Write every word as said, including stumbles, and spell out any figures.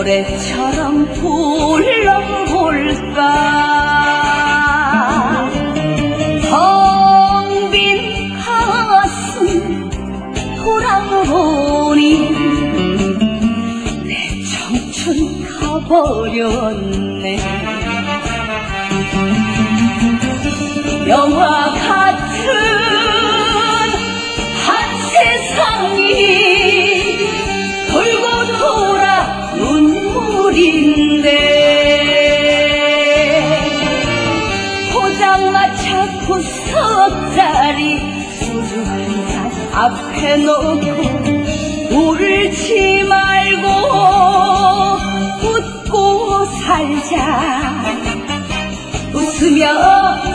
노래처럼 불러볼까. 텅 빈 가슴 돌아보니 내 청춘 가버렸네. 영화 같은 한 세상이 돌고 돌아 눈물인데 포장마차 구석자리 소주 한 잔 앞에 놓고 울지 말고 웃고 살자. 웃으며